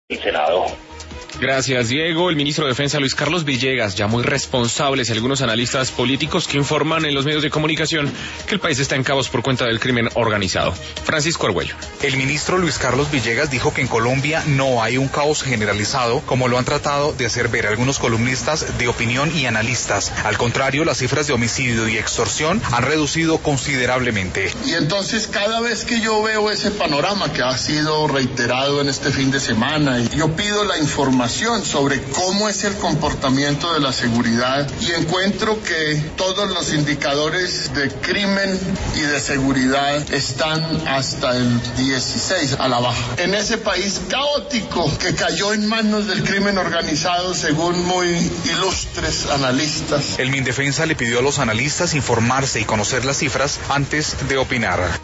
el Senado. Gracias, Diego. El ministro de Defensa, Luis Carlos Villegas, llamó irresponsables a algunos analistas políticos que informan en los medios de comunicación que el país está en caos por cuenta del crimen organizado. Francisco Argüello. El ministro Luis Carlos Villegas dijo que en Colombia no hay un caos generalizado, como lo han tratado de hacer ver algunos columnistas de opinión y analistas. Al contrario, las cifras de homicidio y extorsión han reducido considerablemente. Y entonces, cada vez que yo veo ese panorama que ha sido reiterado en este fin de semana, yo pido la información sobre cómo es el comportamiento de la seguridad y encuentro que todos los indicadores de crimen y de seguridad están hasta el 16 a la baja. En ese país caótico que cayó en manos del crimen organizado, según muy ilustres analistas. El Mindefensa le pidió a los analistas informarse y conocer las cifras antes de opinar.